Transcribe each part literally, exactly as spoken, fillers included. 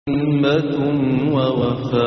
همة ووفاء.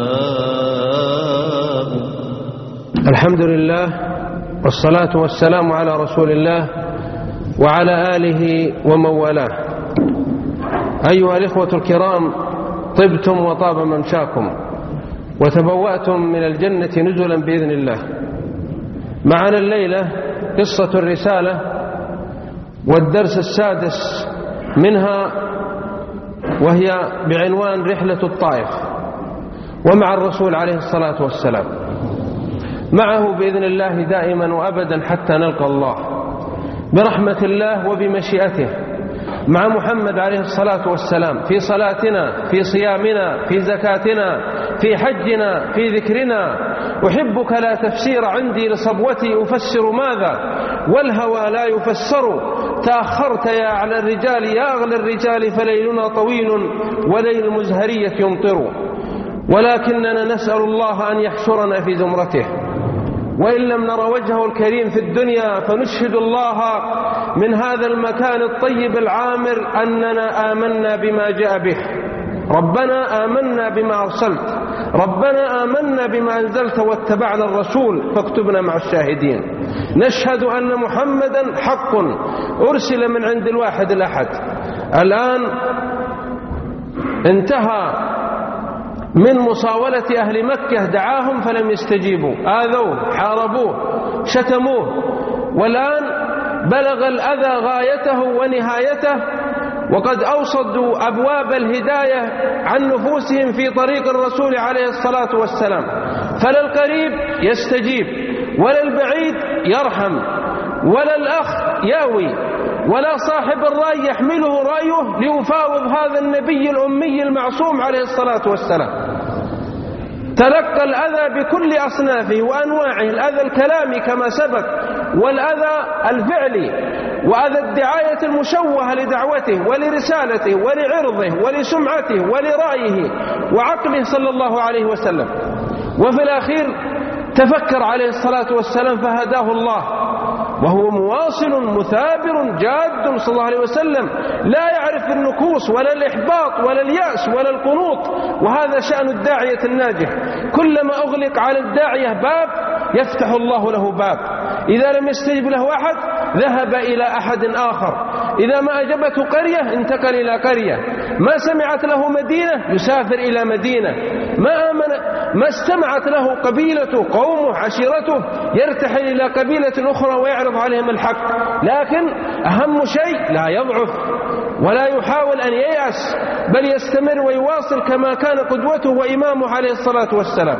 الحمد لله والصلاة والسلام على رسول الله وعلى آله ومن والاه. أيها الإخوة الكرام، طبتم وطاب ممشاكم وتبوأتم من الجنة نزلا بإذن الله. معنا الليلة قصة الرسالة والدرس السادس منها، وهي بعنوان رحلة الطائف، ومع الرسول عليه الصلاة والسلام، معه بإذن الله دائما وأبدا حتى نلقى الله برحمة الله وبمشيئته، مع محمد عليه الصلاة والسلام في صلاتنا، في صيامنا، في زكاتنا، في حجنا، في ذكرنا. أحبك لا تفسير عندي لصبوتي، أفسر ماذا والهوى لا يفسر. تأخرت يا أعلى الرجال يا أغلى الرجال، فليلنا طويل وليل المزهرية يمطر. ولكننا نسأل الله أن يحشرنا في زمرته، وإن لم نر وجهه الكريم في الدنيا فنشهد الله من هذا المكان الطيب العامر أننا آمنا بما جاء به. ربنا آمنا بما أرسلت، ربنا آمنا بما أنزلت، واتبعنا الرسول فاكتبنا مع الشاهدين. نشهد أن محمدا حق أرسل من عند الواحد الأحد. الآن انتهى من مصاولة أهل مكة، دعاهم فلم يستجيبوا، آذوه، حاربوه، شتموه، والآن بلغ الأذى غايته ونهايته، وقد أوصدوا أبواب الهداية عن نفوسهم في طريق الرسول عليه الصلاة والسلام. فلا القريب يستجيب، ولا البعيد يرحم، ولا الأخ ياوي، ولا صاحب الرأي يحمله رأيه ليفاوض هذا النبي الأمي المعصوم عليه الصلاة والسلام. تلقى الأذى بكل أصنافه وأنواعه، الأذى الكلامي كما سبق، والأذى الفعلي، وأذى الدعاية المشوهة لدعوته ولرسالته ولعرضه ولسمعته ولرأيه وعقله صلى الله عليه وسلم. وفي الأخير تفكر عليه الصلاة والسلام فهداه الله، وهو مواصل مثابر جاد صلى الله عليه وسلم، لا يعرف النكوص ولا الإحباط ولا اليأس ولا القنوط. وهذا شأن الداعية الناجح، كلما أغلق على الداعية باب يفتح الله له باب. إذا لم يستجب له أحد ذهب إلى أحد آخر، إذا ما أجبته قرية انتقل إلى قرية، ما سمعت له مدينة يسافر إلى مدينة، ما آمن ما استمعت له قبيلته، قومه، عشيرته، يرتحل إلى قبيلة أخرى ويعرض عليهم الحق. لكن أهم شيء لا يضعف ولا يحاول أن ييأس، بل يستمر ويواصل كما كان قدوته وإمامه عليه الصلاة والسلام.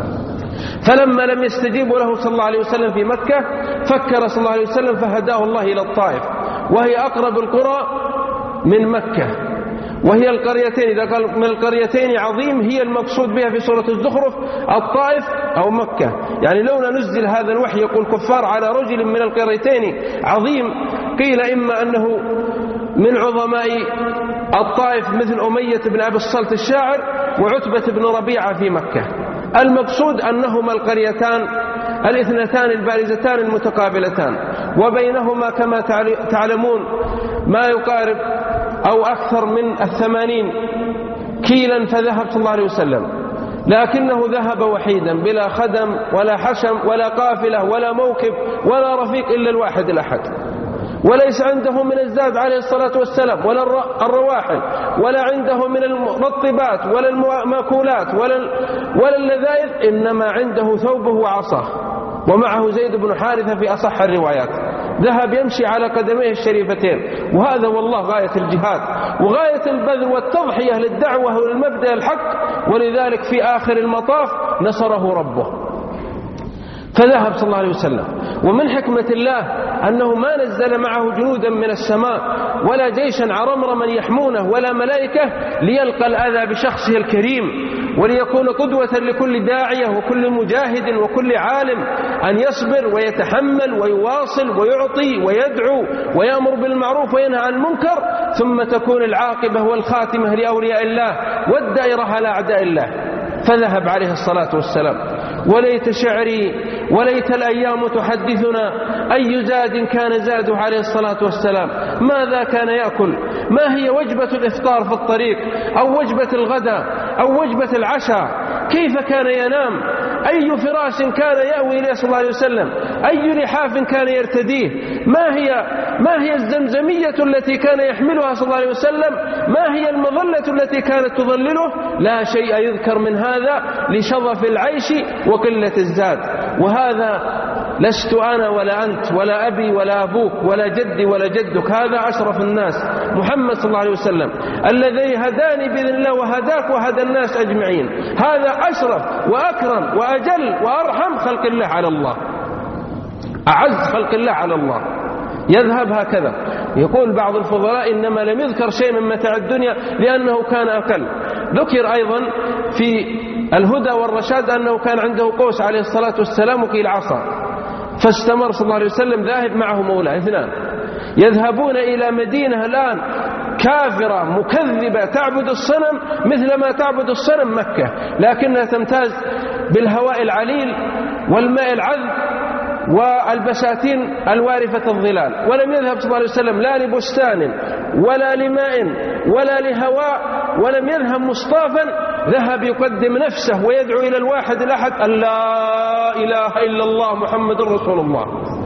فلما لم يستجيبوا له صلى الله عليه وسلم في مكة، فكر صلى الله عليه وسلم فهداه الله إلى الطائف، وهي أقرب القرى من مكة، وهي القريتين، إذا قال من القريتين عظيم هي المقصود بها في سورة الزخرف الطائف أو مكة. يعني لو ننزل هذا الوحي يقول كفار على رجل من القريتين عظيم، قيل إما أنه من عظماء الطائف مثل أمية بن أبي الصلت الشاعر وعتبة بن ربيعة في مكة. المقصود أنهما القريتان الاثنتان البارزتان المتقابلتان، وبينهما كما تعلمون ما يقارب أو أكثر من الثمانين كيلا. فذهب صلى الله عليه وسلم، لكنه ذهب وحيدا بلا خدم ولا حشم ولا قافلة ولا موكب ولا رفيق إلا الواحد الأحد، وليس عنده من الزاد عليه الصلاة والسلام ولا الرواحل، ولا عنده من المرطبات ولا المأكولات ولا ولا اللذائذ، إنما عنده ثوبه وعصاه، ومعه زيد بن حارثة في أصح الروايات. ذهب يمشي على قدميه الشريفتين، وهذا والله غاية الجهاد وغاية البذل والتضحية للدعوة والمبدأ الحق. ولذلك في آخر المطاف نصره ربه، فذهب صلى الله عليه وسلم. ومن حكمة الله أنه ما نزل معه جنودا من السماء ولا جيشا عرمرما يحمونه ولا ملائكة ليلقى الأذى بشخصه الكريم، وليكون قدوة لكل داعية وكل مجاهد وكل عالم أن يصبر ويتحمل ويواصل ويعطي ويدعو ويأمر بالمعروف وينهى عن المنكر، ثم تكون العاقبة والخاتمة لأولياء الله والدائرة على أعداء الله. فذهب عليه الصلاة والسلام وليت شعري وليت الأيام تحدثنا أي زاد كان زاده عليه الصلاة والسلام، ماذا كان يأكل، ما هي وجبة الإفطار في الطريق أو وجبة الغداء أو وجبة العشاء، كيف كان ينام، أي فراش كان يأوي إليه صلى الله عليه وسلم، أي لحاف كان يرتديه، ما هي ما هي الزمزمية التي كان يحملها صلى الله عليه وسلم، ما هي المظلة التي كانت تظلله، لا شيء يذكر من هذا لشظف العيش وقلة الزاد. وهذا لست أنا ولا أنت ولا أبي ولا أبوك ولا جدي ولا جدك، هذا أشرف الناس محمد صلى الله عليه وسلم الذي هداني بإذن الله وهداك وهدى الناس أجمعين، هذا أشرف وأكرم وأجل وأرحم خلق الله على الله، أعز خلق الله على الله، يذهب هكذا. يقول بعض الفضلاء إنما لم يذكر شيء من متاع الدنيا لأنه كان أقل. ذكر أيضا في الهدى والرشاد أنه كان عنده قوس عليه الصلاة والسلام وكيل عصا، فاستمر صلى الله عليه وسلم ذاهب معه مولاه اثنان يذهبون إلى مدينة الآن كافرة مكذبة تعبد الصنم مثل ما تعبد الصنم مكة، لكنها تمتاز بالهواء العليل والماء العذب والبساتين الوارفة الظلال، ولم يذهب صلى الله عليه وسلم لا لبستان ولا لماء ولا لهواء، ولم يذهب مصطافا، ذهب يقدم نفسه ويدعو إلى الواحد الأحد أن لا إله إلا الله محمد رسول الله،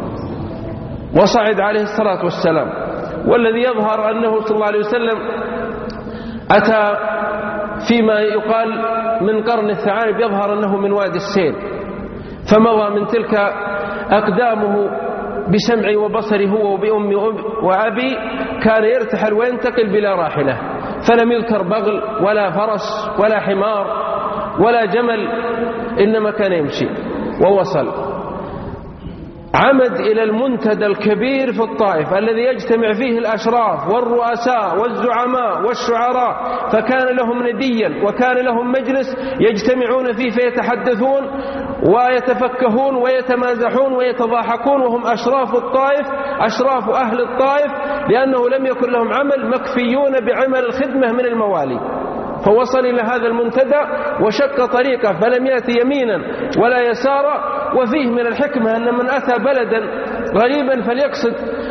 وصعد عليه الصلاة والسلام. والذي يظهر أنه صلى الله عليه وسلم أتى فيما يقال من قرن الثعالب، يظهر أنه من وادي السيل، فمضى من تلك أقدامه بسمعي وبصري هو وبأمي وأبي، كان يرتحل وينتقل بلا راحلة، فلم يذكر بغل ولا فرس ولا حمار ولا جمل، إنما كان يمشي. ووصل عمد إلى المنتدى الكبير في الطائف الذي يجتمع فيه الأشراف والرؤساء والزعماء والشعراء، فكان لهم نديا وكان لهم مجلس يجتمعون فيه فيتحدثون ويتفكهون ويتمازحون ويتضاحكون، وهم أشراف الطائف أشراف أهل الطائف، لأنه لم يكن لهم عمل، مكفيون بعمل الخدمة من الموالي. فوصل إلى هذا المنتدى وشق طريقه فلم يأتي يمينا ولا يسارا. وفيه من الحكمة أن من أتى بلدا غريبا فليقصد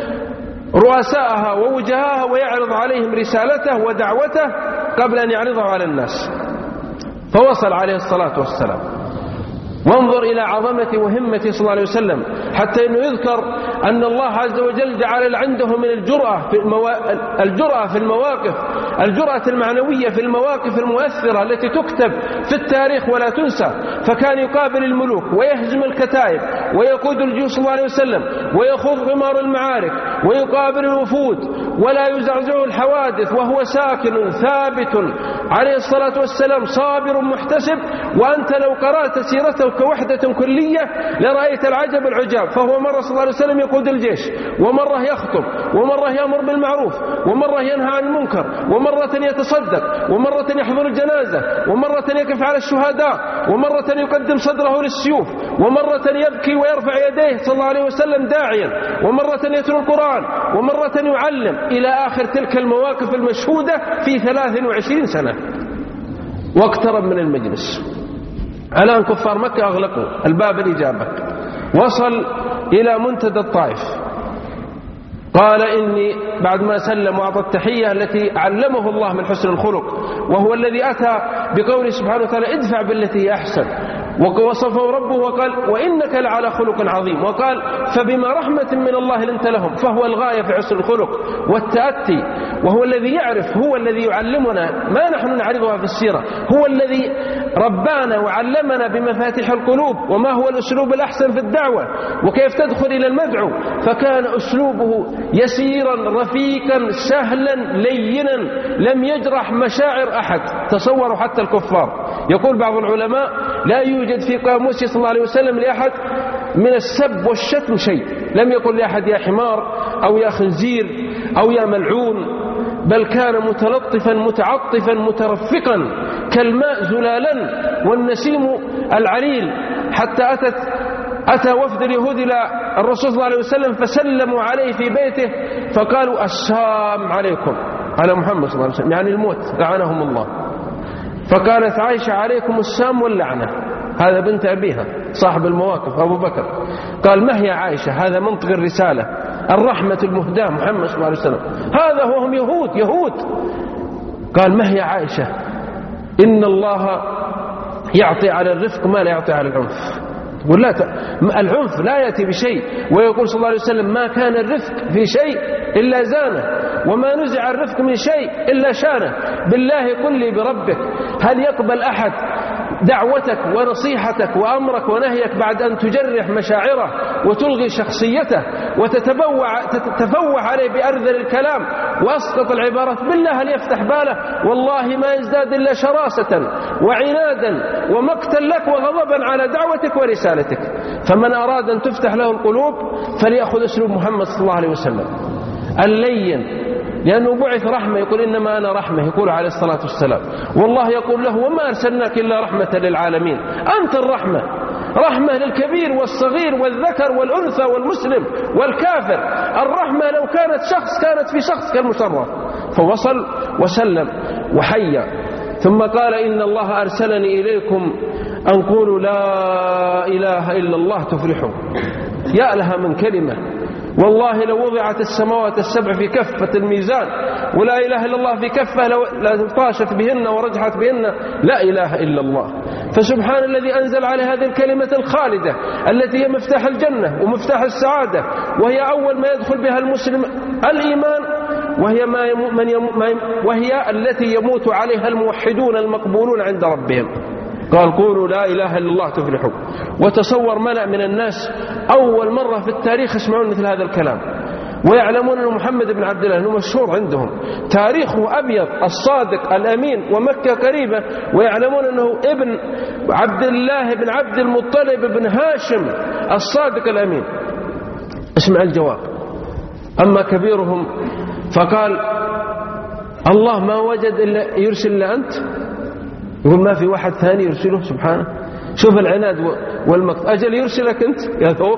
رؤساءها ووجهاها ويعرض عليهم رسالته ودعوته قبل أن يعرضه على الناس. فوصل عليه الصلاة والسلام. وانظر إلى عظمة وهمة صلى الله عليه وسلم، حتى أنه يذكر أن الله عز وجل جعل عنده من الجرأة في, الموا... الجرأة في المواقف، الجرأة المعنوية في المواقف المؤثرة التي تكتب في التاريخ ولا تنسى. فكان يقابل الملوك ويهزم الكتائب ويقود الجيوش صلى الله عليه وسلم ويخوض غمار المعارك ويقابل الوفود ولا يزعزعه الحوادث، وهو ساكن ثابت عليه الصلاة والسلام صابر محتسب. وأنت لو قرأت سيرته كوحدة كلية لرأيت العجب العجاب. فهو مرة صلى الله عليه وسلم يقود الجيش، ومرة يخطب، ومرة يأمر بالمعروف، ومرة ينهى عن المنكر، ومرة يتصدق، ومرة يحضر الجنازة، ومرة يقف على الشهداء، ومرة يقدم صدره للسيوف، ومرة يبكي ويرفع يديه صلى الله عليه وسلم داعيا، ومرة يتلو القرآن، ومرة يعلم، إلى آخر تلك المواقف المشهودة في ثلاث وعشرين سنة. واقترب من المجلس. الآن كفار مكة أغلقوا الباب الإجابة. وصل إلى منتدى الطائف، قال إني بعد ما سلم وأعطى التحية التي علمه الله من حسن الخلق، وهو الذي أتى بقوله سبحانه وتعالى ادفع بالتي هي أحسن، ووصفه ربه وقال وإنك لعلى خلق عظيم، وقال فبما رحمة من الله لنت لهم، فهو الغاية في حسن الخلق والتأتي، وهو الذي يعرف، هو الذي يعلمنا ما نحن نعرضها في السيرة، هو الذي ربانا وعلمنا بمفاتيح القلوب وما هو الأسلوب الأحسن في الدعوة وكيف تدخل إلى المدعو. فكان أسلوبه يسيرا رفيقا سهلا لينا لم يجرح مشاعر أحد، تصوروا حتى الكفار. يقول بعض العلماء لا يوجد في قاموسه صلى الله عليه وسلم لأحد من السب والشتم شيء، لم يقل لأحد يا حمار أو يا خنزير أو يا ملعون، بل كان متلطفا متعطفا مترفقا كالماء زلالا والنسيم العليل. حتى أتت أتى وفد اليهود إلى الرسول صلى الله عليه وسلم فسلموا عليه في بيته فقالوا السلام عليكم على محمد صلى الله عليه وسلم، يعني الموت، لعنهم الله. فقالت عائشة عليكم السام واللعنة، هذا بنت أبيها صاحب المواقف أبو بكر. قال ما هي عائشة؟ هذا منطق الرسالة، الرحمة المهداة محمد صلى الله عليه وسلم، هذا وهم يهود يهود. قال ما هي عائشة؟ إن الله يعطي على الرفق ما لا يعطي على العنف. يقول لا ت... العنف لا يأتي بشيء. ويقول صلى الله عليه وسلم ما كان الرفق في شيء إلا زانه، وما نزع الرفق من شيء إلا شانه. بالله قل لي بربك، هل يقبل أحد دعوتك ونصيحتك وأمرك ونهيك بعد أن تجرح مشاعره وتلغي شخصيته وتتبوع تتفوح عليه بأرذل الكلام وأسقط العبارات؟ بالله هل يفتح باله؟ والله ما يزداد إلا شراسة وعنادا ومقتا لك وغضبا على دعوتك ورسالتك. فمن أراد أن تفتح له القلوب فليأخذ أسلوب محمد صلى الله عليه وسلم اللين، لأنه بعث رحمة. يقول إنما أنا رحمة، يقول عليه الصلاة والسلام. والله يقول له وما أرسلناك إلا رحمة للعالمين. أنت الرحمة، رحمة للكبير والصغير والذكر والأنثى والمسلم والكافر. الرحمة لو كانت شخص كانت في شخص كالمشرف. فوصل وسلم وحيا، ثم قال إن الله أرسلني إليكم أن قولوا لا إله إلا الله تفلحوا. يا لها من كلمة، والله لو وضعت السماوات السبع في كفة الميزان ولا إله إلا الله في كفة لو طاشت بهن ورجحت بهن لا إله إلا الله. فسبحان الذي أنزل على هذه الكلمة الخالدة التي هي مفتاح الجنة ومفتاح السعادة، وهي أول ما يدخل بها المسلم الإيمان، وهي, ما يمو من يمو وهي التي يموت عليها الموحدون المقبولون عند ربهم. قال قولوا لا إله إلا الله تفلحوا. وتصور ملأ من الناس أول مرة في التاريخ يسمعون مثل هذا الكلام، ويعلمون أن محمد بن عبد الله أنه مشهور عندهم، تاريخه أبيض الصادق الأمين ومكة قريبة، ويعلمون أنه ابن عبد الله بن عبد المطلب بن هاشم الصادق الأمين. اسمع الجواب. أما كبيرهم فقال الله ما وجد إلا يرسل إلا أنت. يقول ما في واحد ثاني يرسله سبحانه. شوف العناد والمقت، أجل يرسلك أنت يا ثور.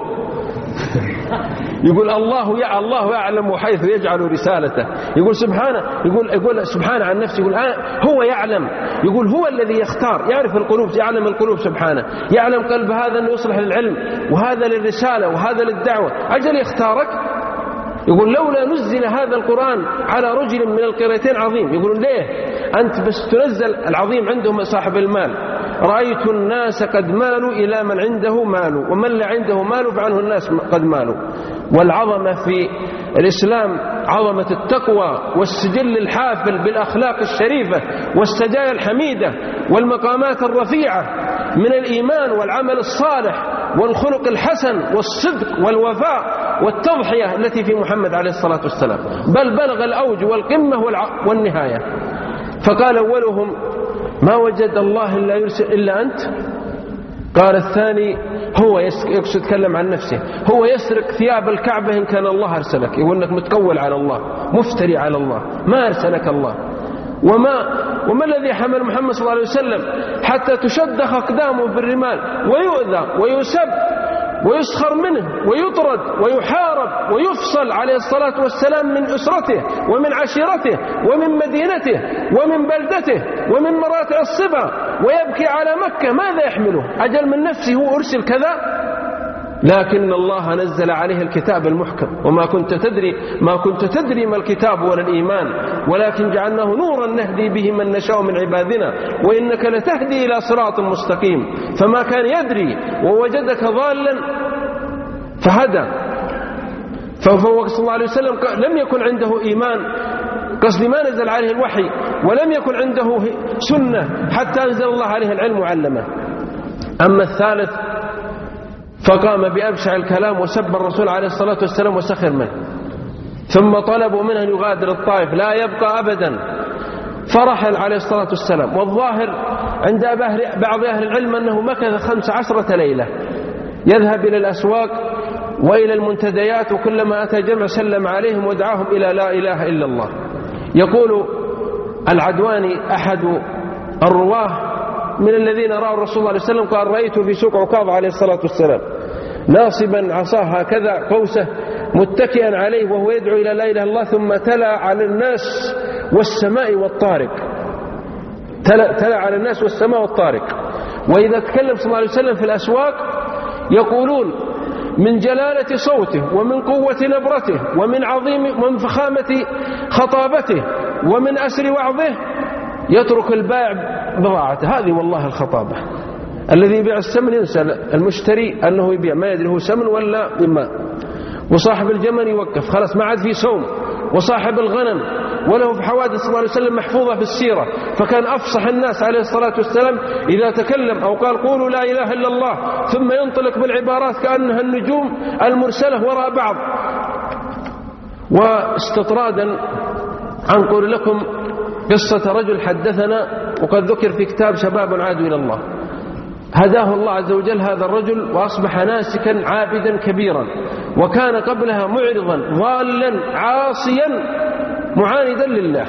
يقول الله يع الله يعلم حيث يجعل رسالته. يقول سبحانه، يقول يقول سبحانه عن نفسه، يقول هو يعلم، يقول هو الذي يختار، يعرف القلوب، يعلم القلوب سبحانه، يعلم قلب هذا أنه يصلح للعلم وهذا للرسالة وهذا للدعوة، أجل يختارك. يقول لولا نزل هذا القرآن على رجل من القريتين عظيم. يقولون ليه أنت بس تنزل العظيم عندهم صاحب المال؟ رأيت الناس قد مالوا إلى من عنده مال، ومن لا عنده مال فعنه الناس قد مالوا. والعظمة في الإسلام عظمة التقوى والسجل الحافل بالأخلاق الشريفة والسجايا الحميدة والمقامات الرفيعة من الإيمان والعمل الصالح والخلق الحسن والصدق والوفاء والتضحية التي في محمد عليه الصلاة والسلام، بل بلغ الأوج والقمة والنهاية. فقال أولهم ما وجد الله إلا يرسل إلا أنت. قال الثاني هو يقصد يتكلم عن نفسه، هو يسرق ثياب الكعبة إن كان الله أرسلك. يقول لك متكول على الله، مفتري على الله، ما أرسلك الله. وما وما الذي حمل محمد صلى الله عليه وسلم حتى تشدخ أقدامه بالرمال ويؤذى ويسب ويسخر منه ويطرد ويحارب ويفصل عليه الصلاة والسلام من أسرته ومن عشيرته ومن مدينته ومن بلدته ومن مراتع الصبا، ويبكي على مكة؟ ماذا يحمله؟ أجل من نفسه هو أرسل كذا؟ لكن الله نزل عليه الكتاب المحكم، وما كنت تدري ما كنت تدري ما الكتاب ولا الإيمان، ولكن جعلناه نورا نهدي به من نشاء من عبادنا وإنك لتهدي إلى صراط مستقيم. فما كان يدري ووجدك ضالا فهدى. فهو صلى الله عليه وسلم لم يكن عنده إيمان، قصدي ما نزل عليه الوحي، ولم يكن عنده سنة حتى أنزل الله عليه العلم وعلمه. أما الثالث فقام بأبشع الكلام وسب الرسول عليه الصلاة والسلام وسخر منه، ثم طلبوا منه أن يغادر الطائف لا يبقى أبدا، فرحل عليه الصلاة والسلام. والظاهر عند بعض أهل العلم أنه مكث خمس عشرة ليلة يذهب إلى الأسواق وإلى المنتديات، وكلما أتى جمع سلم عليهم ودعاهم إلى لا إله إلا الله. يقول العدواني أحد الرواه من الذين رأوا الرسول صلى الله عليه وسلم قال رأيته في سوق عكاظ عليه الصلاة والسلام ناصبا عصاه هكذا قوسه متكئا عليه وهو يدعو إلى لا إله إلا الله، ثم تلا على الناس والسماء والطارق، تلا, تلا على الناس والسماء والطارق. وإذا تكلم صلى الله عليه وسلم في الأسواق يقولون من جلالة صوته ومن قوة نبرته ومن عظيم ومن فخامة خطابته ومن أسر وعظه يترك البائع بضاعته. هذه والله الخطابة. الذي يبيع السمن ينسى المشتري أنه يبيع، ما يدري هو سمن ولا مما. وصاحب الجمل يوقف، خلاص ما عاد في صوم. وصاحب الغنم وله في حوادث صلى الله عليه وسلم محفوظة في السيرة، فكان أفصح الناس عليه الصلاة والسلام إذا تكلم أو قال قولوا لا إله إلا الله ثم ينطلق بالعبارات كأنها النجوم المرسلة وراء بعض. واستطرادا أنقل لكم قصة رجل حدثنا وقد ذكر في كتاب شباب عادوا إلى الله. هداه الله عز وجل هذا الرجل وأصبح ناسكا عابدا كبيرا، وكان قبلها معرضا ضالا عاصيا معاندا لله.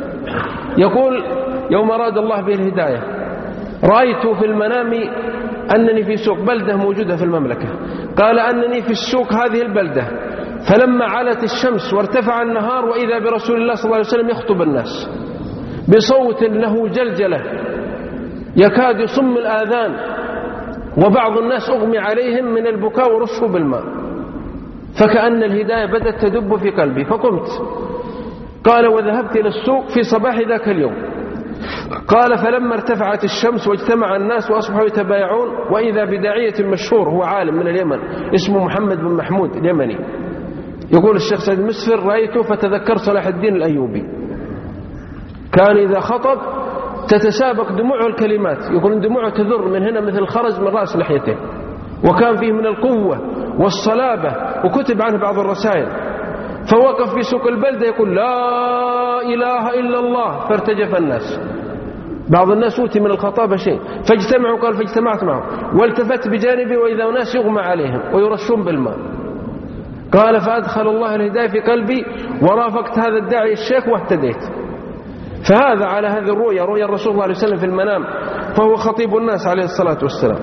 يقول يوم أراد الله به الهداية رأيت في المنام أنني في سوق بلدة موجودة في المملكة، قال أنني في السوق هذه البلدة، فلما علت الشمس وارتفع النهار وإذا برسول الله صلى الله عليه وسلم يخطب الناس بصوت له جلجلة يكاد يصم الآذان، وبعض الناس أغمي عليهم من البكاء ورشوا بالماء، فكأن الهداية بدأت تدب في قلبي فقمت. قال وذهبت إلى السوق في صباح ذاك اليوم. قال فلما ارتفعت الشمس واجتمع الناس وأصبحوا يتبايعون وإذا بداعية مشهور هو عالم من اليمن اسمه محمد بن محمود اليمني. يقول الشيخ سيد مسفر رأيته فتذكر صلاح الدين الأيوبي، كان إذا خطب تتسابق دموعه الكلمات، يقول دموعه تذر من هنا مثل الخرز من رأس لحيته، وكان فيه من القوة والصلابة، وكتب عنه بعض الرسائل. فوقف في سوق البلدة يقول لا إله إلا الله، فارتجف الناس. بعض الناس أوتي من الخطابة شيء فاجتمعوا، قال فاجتمعت معهم والتفت بجانبي وإذا أناس يغمى عليهم ويرشون بالماء. قال فأدخل الله الهداية في قلبي ورافقت هذا الداعي الشيخ واهتديت. فهذا على هذه الرؤيا، رؤيا الرسول صلى الله عليه وسلم في المنام، فهو خطيب الناس عليه الصلاة والسلام.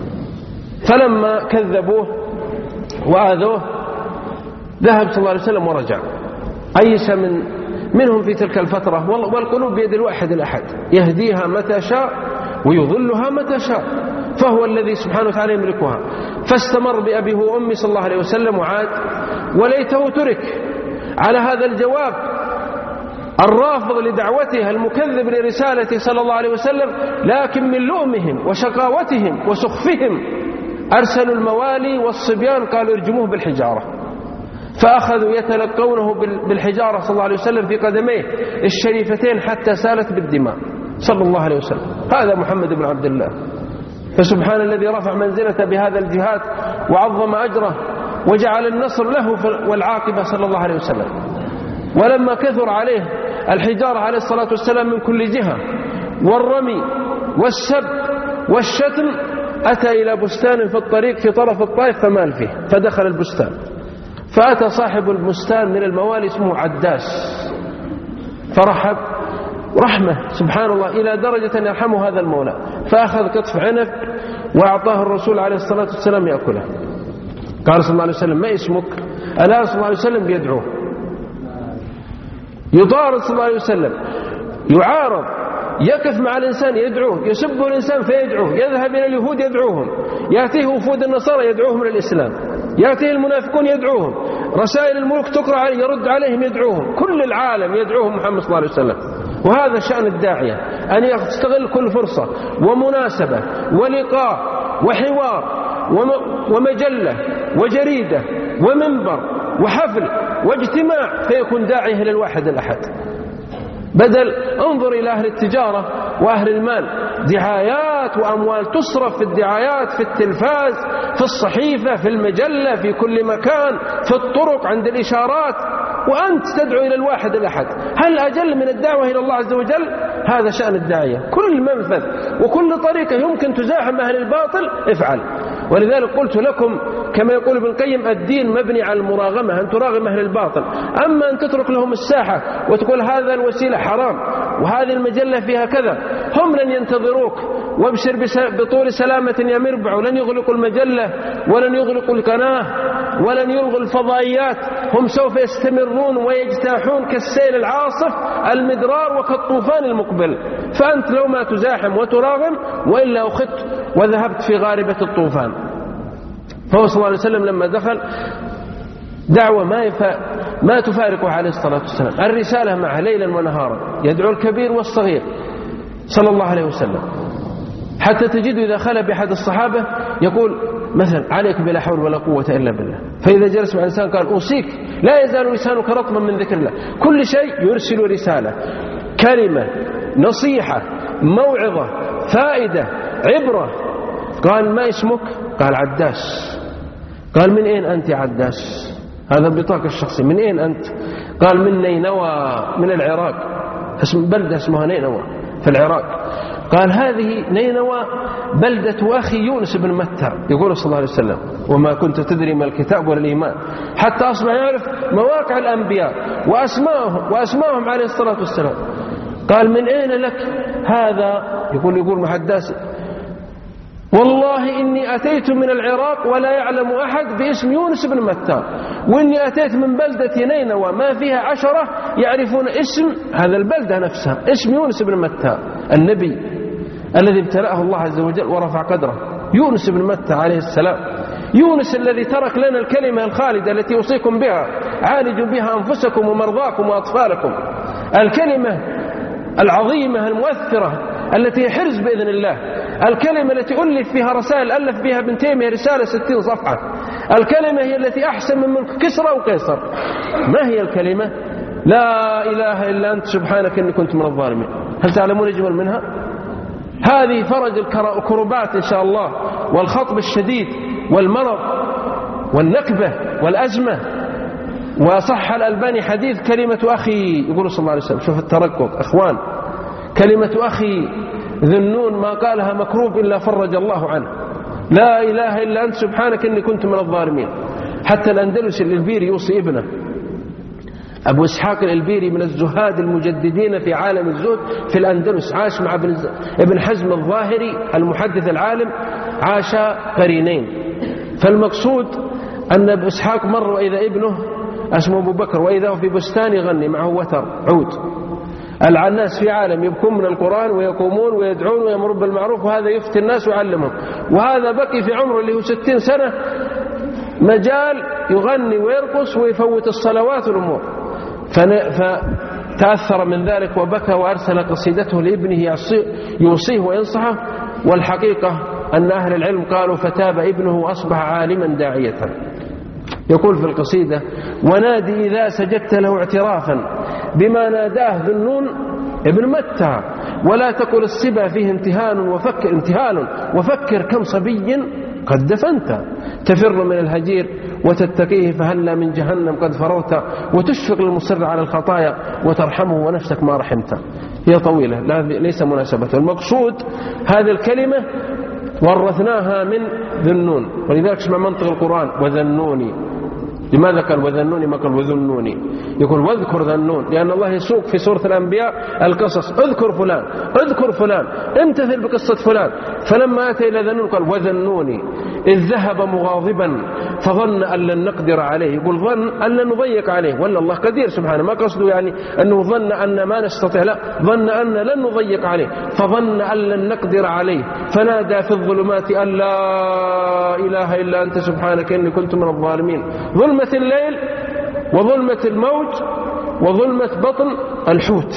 فلما كذبوه وآذوه ذهب صلى الله عليه وسلم ورجع، أيس من منهم في تلك الفترة. والقلوب بيد الواحد الأحد، يهديها متى شاء ويضلها متى شاء، فهو الذي سبحانه وتعالى يملكها. فاستمر بأبيه وأمي صلى الله عليه وسلم وعاد، وليته ترك على هذا الجواب الرافض لدعوته المكذب لرسالته صلى الله عليه وسلم، لكن من لؤمهم وشقاوتهم وسخفهم أرسلوا الموالي والصبيان قالوا ارجموه بالحجارة، فأخذوا يتلقونه بالحجارة صلى الله عليه وسلم في قدميه الشريفتين حتى سالت بالدماء صلى الله عليه وسلم. هذا محمد بن عبد الله. فسبحان الذي رفع منزلته بهذا الجهاد وعظم أجره وجعل النصر له والعاقبة صلى الله عليه وسلم. ولما كثر عليه الحجارة عليه الصلاة والسلام من كل جهة والرمي والسب والشتم، أتى إلى بستان في الطريق في طرف الطائف فمال فيه، فدخل البستان، فأتى صاحب البستان من الموالي اسمه عداس فرحب رحمة سبحان الله إلى درجة أن يرحمه هذا المولى، فأخذ قطف عنب وأعطاه الرسول عليه الصلاة والسلام يأكله. قال صلى الله عليه وسلم ما اسمك؟ ألا صلى الله عليه وسلم بيدعوه، يطارد صلى الله عليه وسلم، يعارض، يقف مع الإنسان يدعوه، يسبه الإنسان فيدعوه، يذهب إلى اليهود يدعوهم، يأتيه وفود النصارى يدعوهم للإسلام، يأتيه المنافقون يدعوهم، رسائل الملوك تقرأ عليه يرد عليهم يدعوهم، كل العالم يدعوهم محمد صلى الله عليه وسلم. وهذا شأن الداعية، أن يستغل كل فرصة ومناسبة ولقاء وحوار ومجلة وجريدة ومنبر وحفل واجتماع فيكون داعيه للواحد الأحد، بدل انظر إلى أهل التجارة وأهل المال، دعايات وأموال تصرف في الدعايات، في التلفاز، في الصحيفة، في المجلة، في كل مكان، في الطرق، عند الإشارات، وأنت تدعو إلى الواحد الأحد. هل أجل من الدعوة إلى الله عز وجل؟ هذا شأن الداعية، كل منفذ وكل طريقة يمكن تزاحم أهل الباطل افعل. ولذلك قلت لكم كما يقول ابن القيم الدين مبني على المراغمة، أن تراغم أهل الباطل، أما أن تترك لهم الساحة وتقول هذا الوسيلة حرام وهذه المجلة فيها كذا، هم لن ينتظروك، وابشر بطول سلامة يا مربع، ولن يغلقوا المجلة ولن يغلقوا القناة ولن يلغوا الفضائيات، هم سوف يستمرون ويجتاحون كالسيل العاصف المدرار وكالطوفان المقبل. فأنت لو ما تزاحم وتراغم، وإلا أخذت وذهبت في غاربة الطوفان. فهو صلى الله عليه وسلم لما دخل دعوة ما, يفا ما تفارقه عليه الصلاة والسلام، الرسالة معه ليلا ونهارا، يدعو الكبير والصغير صلى الله عليه وسلم، حتى تجد إذا خلى بأحد الصحابة يقول مثلا عليك بلا حول ولا قوة إلا بالله، فإذا جلس مع الإنسان قال أوصيك، لا يزال لسانك رطبا من ذكر الله. كل شيء يرسل رسالة، كلمة، نصيحة، موعظة، فائدة، عبرة. قال ما اسمك؟ قال عداس. قال من أين أنت عداس؟ هذا البطاقة الشخصي. من أين أنت؟ قال من نينوى من العراق، اسم بلدة اسمها نينوى في العراق. قال هذه نينوى بلدة أخي يونس بن متى، يقول صلى الله عليه وسلم وما كنت تدري ما الكتاب ولا الإيمان، حتى أصبح يعرف مواقع الأنبياء وأسماءهم وأسماءهم عليه الصلاة والسلام. قال من أين لك هذا؟ يقول يقول محدث والله إني أتيت من العراق ولا يعلم أحد باسم يونس بن متى، وإني أتيت من بلدة نينوى ما فيها عشرة يعرفون اسم هذا البلدة نفسها، اسم يونس بن متى النبي الذي ابتلاه الله عز وجل ورفع قدره، يونس بن متى عليه السلام. يونس الذي ترك لنا الكلمة الخالدة التي أوصيكم بها، عالجوا بها أنفسكم ومرضاكم وأطفالكم، الكلمة العظيمة المؤثرة التي حرز بإذن الله، الكلمة التي ألف فيها رسائل، ألف بها ابن تيمية رسالة ستين صفحة، الكلمة هي التي أحسن من ملك كسرى وقيصر. ما هي الكلمة؟ لا إله إلا أنت سبحانك إني كنت من الظالمين. هل تعلمون أجمل منها؟ هذه فرج الكربات إن شاء الله، والخطب الشديد والمرض والنكبة والأزمة. وصح الألباني حديث كلمة أخي، يقول صلى الله عليه وسلم، شوف الترقق أخوان، كلمة أخي ذنون ما قالها مكروب إلا فرج الله عنه، لا إله إلا أنت سبحانك إني كنت من الظالمين. حتى الأندلس الإلبيري يوصي ابنه، أبو إسحاق الإلبيري من الزهاد المجددين في عالم الزهد في الأندلس، عاش مع ابن حزم الظاهري المحدث العالم، عاش قرينين. فالمقصود أن أبو إسحاق مر وإذا ابنه اسمه أبو بكر وإذا هو في بستان يغني معه وتر عود. الناس في عالم يبكون من القرآن ويقومون ويدعون ويأمرون بالمعروف، وهذا يفتي الناس ويعلمهم، وهذا بقي في عمره اللي هو ستين سنة مجال يغني ويرقص ويفوت الصلوات والأمور. فتأثر من ذلك وبكى وأرسل قصيدته لابنه يوصيه وينصحه. والحقيقة أن أهل العلم قالوا فتاب ابنه وأصبح عالما داعية. يقول في القصيدة ونادي إذا سجدت له اعترافا بما ناداه ذنون ابن متى، ولا تقل الصبا فيه امتهان وفكر امتهان وفكر كم صبي قد دفنت، تفر من الهجير وتتقيه فهلا من جهنم قد فررت، وتشفق للمصر على الخطايا وترحمه ونفسك ما رحمت. هي طويلة ليس مناسبة. المقصود هذه الكلمة ورثناها من ذنون، ولذلك اسمع منطق القرآن وذنوني. لماذا قال وذنوني ما قال وذنوني؟ يقول واذكر ذنون، لأن الله يسوق في سورة الأنبياء القصص، اذكر فلان اذكر فلان امتثل بقصة فلان. فلما أتى إلى ذنون قال وذنوني إذ ذهب مغاضبا فظن أن لن نقدر عليه. يقول ظن أن لن نضيق عليه، ولا الله قدير سبحانه، ما قصده يعني أنه ظن أن ما نستطيع، لا، ظن أن لن نضيق عليه، فظن أن لن نقدر عليه فنادى في الظلمات أن لا إله إلا أنت سبحانك إني كنت من الظالمين. ظلمة الليل وظلمة الموت وظلمة بطن الحوت.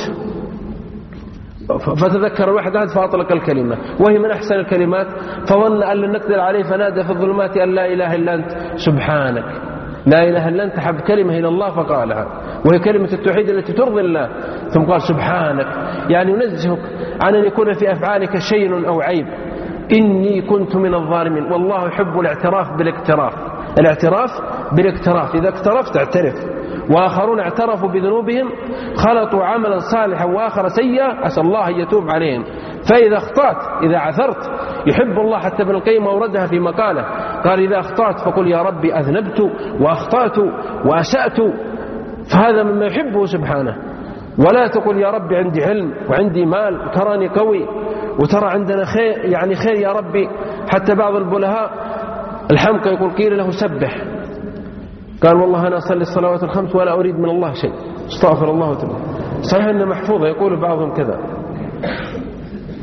فتذكر الواحد هذا فأطلق الكلمة وهي من أحسن الكلمات، فظن أن لن نقدر عليه فنادى في الظلمات أن لا إله إلا أنت سبحانك. لا إله إلا أنت حب كلمة إلى الله فقالها، وهي كلمة التوحيد التي ترضي الله، ثم قال سبحانك، يعني ينزهك عن أن يكون في أفعالك شيء أو عيب. إني كنت من الظالمين. والله يحب الاعتراف بالاقتراف، الاعتراف بالاقتراف، إذا اقترفت اعترف. وآخرون اعترفوا بذنوبهم خلطوا عملا صالحا وآخر سيئا أسأل الله أن يتوب عليهم. فإذا أخطأت إذا عثرت يحب الله، حتى ابن القيم أوردها في مقاله قال إذا أخطأت فقل يا ربي أذنبت وأخطأت وأسأت، فهذا مما يحبه سبحانه. ولا تقل يا ربي عندي علم وعندي مال تراني قوي وترى عندنا خير، يعني خير يا ربي. حتى بعض البلهاء الحمقى يقول قيل له سبح، قال والله أنا أصلي الصلوات الخمس ولا أريد من الله شيء، استغفر الله وتوب. صحيح أنه محفوظة، يقول بعضهم كذا.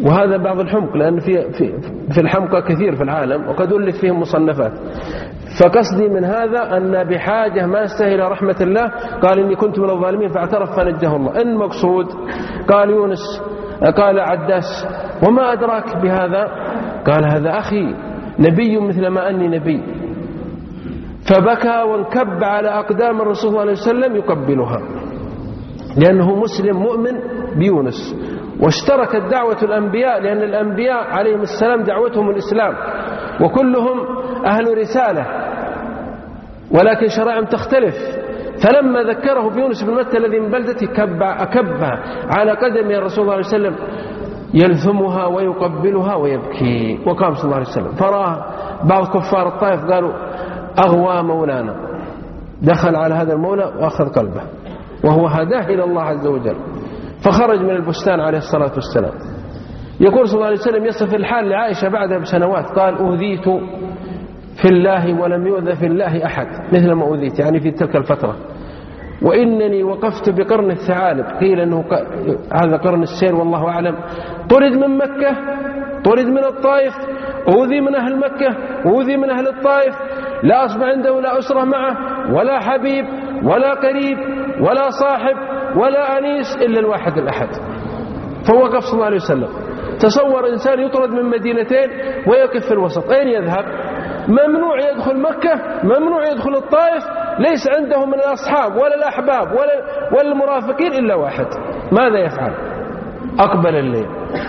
وهذا بعض الحمق، لأن في, في, في الحمقى كثير في العالم وقد ألف فيهم مصنفات. فقصدي من هذا أن بحاجة ما استهل رحمة الله، قال إني كنت من الظالمين فاعترف فنجه الله. إن مقصود قال يونس، قال عداس وما أدراك بهذا؟ قال هذا أخي نبي مثل ما أني نبي. فبكى وانكب على أقدام الرسول صلى الله عليه وسلم يقبلها، لأنه مسلم مؤمن بيونس. واشتركت دعوة الأنبياء، لأن الأنبياء عليهم السلام دعوتهم الإسلام، وكلهم أهل رسالة، ولكن شرائعهم تختلف. فلما ذكره بيونس بن متى الذي من بلدته أكبها على قدمه الرسول صلى الله عليه وسلم يلثمها ويقبلها ويبكي. وقام صلى الله عليه وسلم فراه بعض كفار الطائف قالوا أغوى مولانا، دخل على هذا المولى وأخذ قلبه، وهو هداه إلى الله عز وجل. فخرج من البستان عليه الصلاة والسلام. يقول صلى الله عليه وسلم يصف الحال لعائشة بعدها بسنوات، قال أوذيت في الله ولم يؤذى في الله أحد مثل ما أوذيت، يعني في تلك الفترة. وإنني وقفت بقرن الثعالب، قيل أنه هذا قرن السير والله أعلم. طرد من مكة، طرد من الطائف، أوذي من أهل مكة، أوذي من أهل الطائف، لا أصبح عنده لا أسرة معه ولا حبيب ولا قريب ولا صاحب ولا أنيس إلا الواحد الأحد. فوقف صلى الله عليه وسلم. تصور إنسان يطرد من مدينتين ويقف في الوسط، أين يذهب؟ ممنوع يدخل مكة، ممنوع يدخل الطائف، ليس عنده من الأصحاب ولا الأحباب ولا, ولا المرافقين إلا واحد. ماذا يفعل؟ أقبل الليل،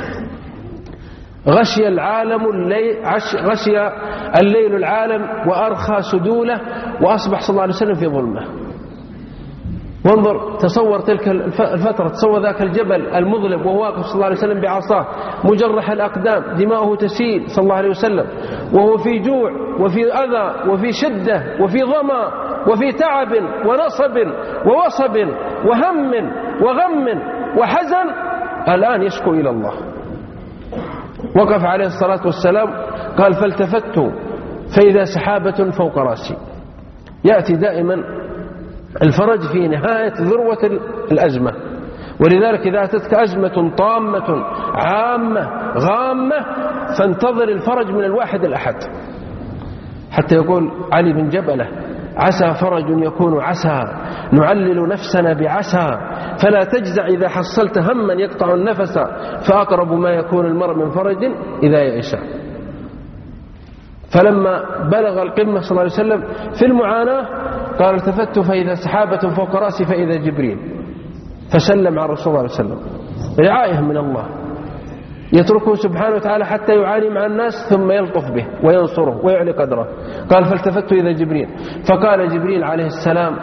غشي العالم الليل، غشي الليل العالم وأرخى سدوله، وأصبح صلى الله عليه وسلم في ظلمه. وانظر، تصور تلك الفترة، تصور ذاك الجبل المظلم وهو واقف صلى الله عليه وسلم بعصاه مجرح الأقدام، دماؤه تسيل صلى الله عليه وسلم، وهو في جوع وفي أذى وفي شدة وفي ظما وفي تعب ونصب ووصب وهم وغم وحزن، الآن يشكو إلى الله. وقف عليه الصلاة والسلام قال فالتفت فإذا سحابة فوق رأسي. يأتي دائما الفرج في نهاية ذروة الأزمة، ولذلك إذا أتتك أزمة طامة عامة غامة فانتظر الفرج من الواحد الأحد. حتى يقول علي بن جبلة عسى فرج يكون عسى، نعلل نفسنا بعسى، فلا تجزع إذا حصلت هما يقطع النفس، فأقرب ما يكون المرء من فرج إذا يئس. فلما بلغ القمة صلى الله عليه وسلم في المعاناة قال التفت فإذا سحابة فوق رأسي فإذا جبريل، فسلم على الرسول صلى الله عليه وسلم. رعاية من الله، يتركه سبحانه وتعالى حتى يعاني مع الناس ثم يلطف به وينصره ويعلي قدره. قال فالتفت إذا جبريل، فقال جبريل عليه السلام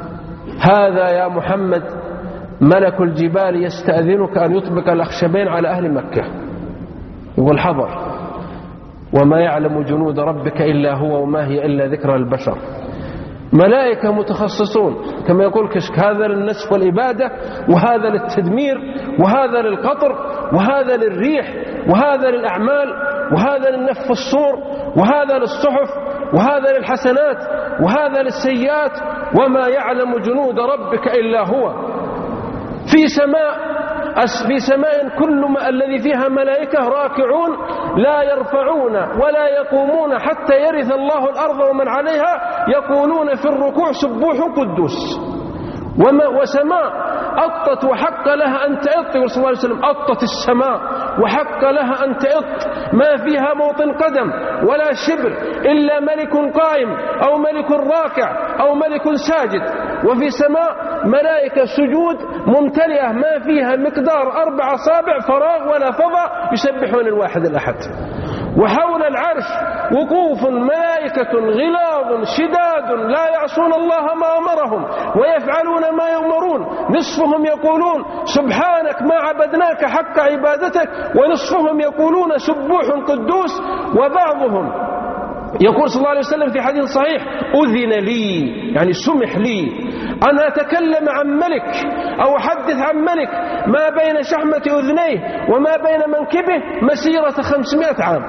هذا يا محمد ملك الجبال يستأذنك أن يطبق الأخشبين على أهل مكة. يقول حضر، وما يعلم جنود ربك إلا هو وما هي إلا ذكرى للبشر. ملائكة متخصصون كما يقول كشك، هذا للنسف والإبادة، وهذا للتدمير، وهذا للقطر، وهذا للريح، وهذا للأعمال، وهذا للنف الصور، وهذا للصحف، وهذا للحسنات، وهذا للسيئات. وما يعلم جنود ربك إلا هو. في سماء في سماء كل ما الذي فيها ملائكة راكعون لا يرفعون ولا يقومون حتى يرث الله الأرض ومن عليها، يقولون في الركوع سبوح قدوس. وما وسماء أطت وحق لها أن تأط، صلى الله عليه وسلم أطت السماء وحق لها أن تأط، ما فيها موطن قدم ولا شبر إلا ملك قائم أو ملك راكع أو ملك ساجد. وفي سماء ملائكة سجود ممتلئة ما فيها مقدار أربع أصابع فراغ ولا فضاء يسبحون الواحد الأحد. وحول العرش وقوف ملائكة غلاظ شداد لا يعصون الله ما أمرهم ويفعلون ما يؤمرون، نصفهم يقولون سبحانك ما عبدناك حق عبادتك، ونصفهم يقولون سبوح قدوس. وبعضهم يقول صلى الله عليه وسلم في حديث صحيح أذن لي، يعني سمح لي أن أتكلم عن ملك أو أحدث عن ملك ما بين شحمة أذنيه وما بين منكبه مسيرة خمسمائة عام.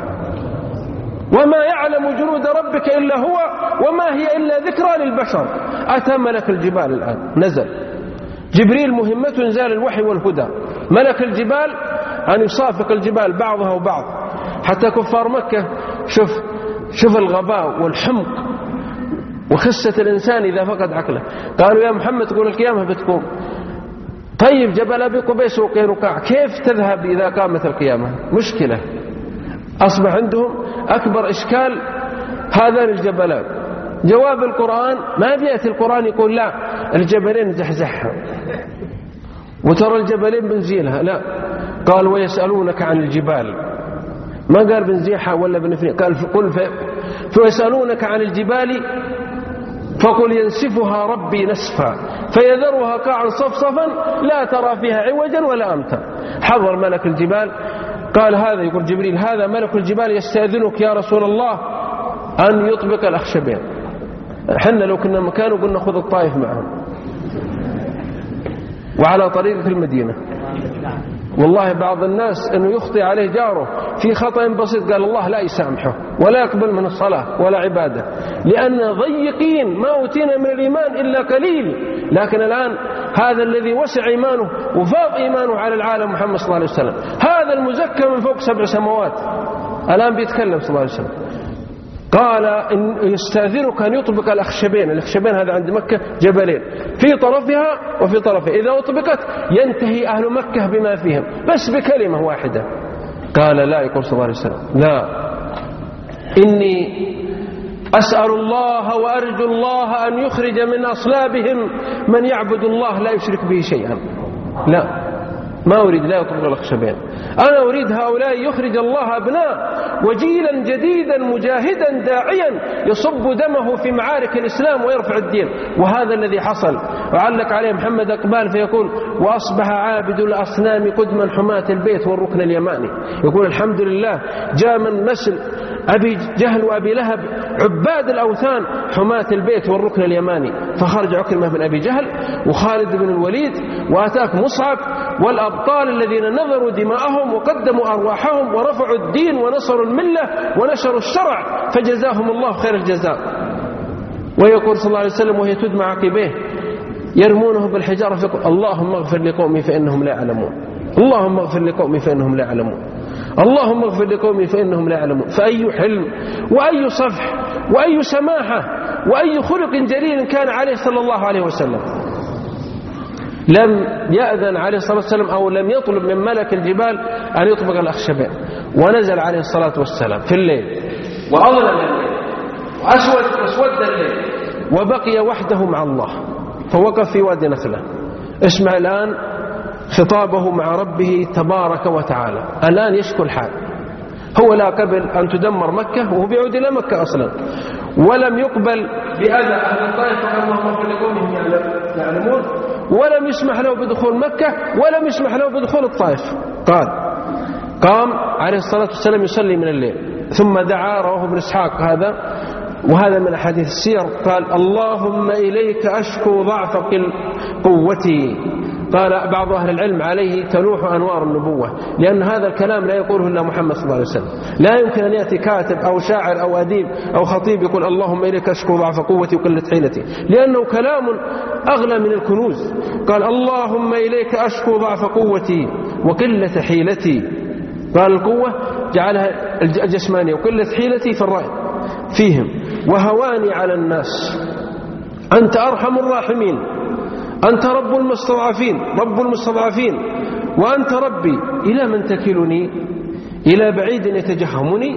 وما يعلم جنود ربك إلا هو وما هي إلا ذكرى للبشر. أتى ملك الجبال الآن، نزل جبريل، مهمته إنزال الوحي والهدى. ملك الجبال أن يصافق الجبال بعضها وبعض. حتى كفار مكة شوف شوف الغباء والحمق وخسة الإنسان إذا فقد عقله. قالوا يا محمد تقول القيامة بتقوم، طيب جبل أبي قبيس وقينقاع كيف تذهب إذا قامت القيامة؟ مشكلة. أصبح عندهم أكبر إشكال هذان الجبلان. جواب القرآن ما بيأتي القرآن يقول لا الجبلين زحزحها وترى الجبلين بنزيلها، لا، قال ويسألونك عن الجبال، ما قال بنزيحها ولا بنفني، قال قل فيسألونك عن الجبال فقل ينسفها ربي نسفا فيذرها قاعا صفصفا لا ترى فيها عوجا ولا أمتا. حضر ملك الجبال قال هذا، يقول جبريل هذا ملك الجبال يستأذنك يا رسول الله أن يطبق الأخشبين. حنا لو كنا مكانه قلنا خذ الطائف معهم وعلى طريقة المدينة. والله بعض الناس أنه يخطئ عليه جاره في خطأ بسيط قال الله لا يسامحه ولا يقبل من الصلاة ولا عبادة، لأن ضيقين ما أوتينا من الإيمان إلا قليل. لكن الآن هذا الذي وسع إيمانه وفاض إيمانه على العالم محمد صلى الله عليه وسلم، هذا المزكى من فوق سبع سماوات الآن بيتكلم صلى الله عليه وسلم. قال إن يستأذنك أن يطبق الأخشبين. الأخشبين هذا عند مكة جبلين في طرفها وفي طرفها، إذا أطبقت ينتهي أهل مكة بما فيهم بس بكلمة واحدة. قال لا، يقول صلى الله عليه وسلم لا، إني أسأل الله وأرجو الله أن يخرج من أصلابهم من يعبد الله لا يشرك به شيئا. لا، ما أريد لا يطبق الأخشبين، أنا أريد هؤلاء يخرج الله أبناء وجيلا جديدا مجاهدا داعيا يصب دمه في معارك الإسلام ويرفع الدين. وهذا الذي حصل. وعلق عليه محمد أقبال فيقول وأصبح عابد الأصنام قدما حماة البيت والركن اليماني. يقول الحمد لله جاء من نسل أبي جهل وأبي لهب عباد الأوثان حماة البيت والركن اليماني، فخرج عكرمة بن أبي جهل وخالد بن الوليد وأتاك مصعب والأبطال الذين نظروا دماءهم وقدموا أرواحهم ورفعوا الدين ونصروا الملة ونشروا الشرع فجزاهم الله خير الجزاء. ويقول صلى الله عليه وسلم وهي تدمع عقبيه يرمونه بالحجارة فيقول اللهم اغفر لقومي فإنهم لا يعلمون، اللهم اغفر لقومي فإنهم لا يعلمون، اللهم اغفر لقومي فإنهم لا يعلمون. فأي حلم وأي صفح وأي سماحة وأي خلق جليل كان عليه صلى الله عليه وسلم. لم يأذن عليه الصلاة والسلام أو لم يطلب من ملك الجبال أن يطبق الأخشبين، ونزل عليه الصلاة والسلام في الليل وأظلم الليل وأسود أسود الليل وبقي وحده مع الله، فوقف في وادي نخلة. اسمع الآن خطابه مع ربه تبارك وتعالى. الآن يشكو الحال، هو لا قبل أن تدمر مكة وهو بيعود إلى مكة أصلا، ولم يقبل بأذى أهل الطائف اللهم اغفر لقومهم يعلمون، ولم يسمح له بدخول مكة ولم يسمح له بدخول الطائف. قال قام عليه الصلاة والسلام يصلي من الليل ثم دعا، رواه ابن إسحاق هذا وهذا من أحاديث السير، قال اللهم إليك أشكو ضعف قوتي. قال بعض أهل العلم عليه تلوح أنوار النبوة، لأن هذا الكلام لا يقوله إلا محمد صلى الله عليه وسلم. لا يمكن أن يأتي كاتب أو شاعر أو أديب أو خطيب يقول اللهم إليك أشكو ضعف قوتي وقلة حيلتي، لأنه كلام أغلى من الكنوز. قال اللهم إليك أشكو ضعف قوتي وقلة حيلتي. قال القوة جعلها الجسمانية وقلة حيلتي في الرأي فيهم وهواني على الناس. أنت أرحم الراحمين، أنت رب المستضعفين رب المستضعفين وأنت ربي، إلى من تكلني؟ إلى بعيد يتجهمني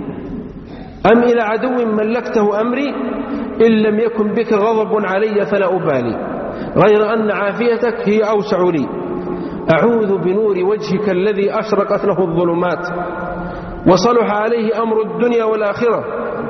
أم إلى عدو ملكته أمري؟ إن لم يكن بك غضب علي فلا أبالي، غير أن عافيتك هي أوسع لي. أعوذ بنور وجهك الذي أشرقت له الظلمات وصلح عليه أمر الدنيا والآخرة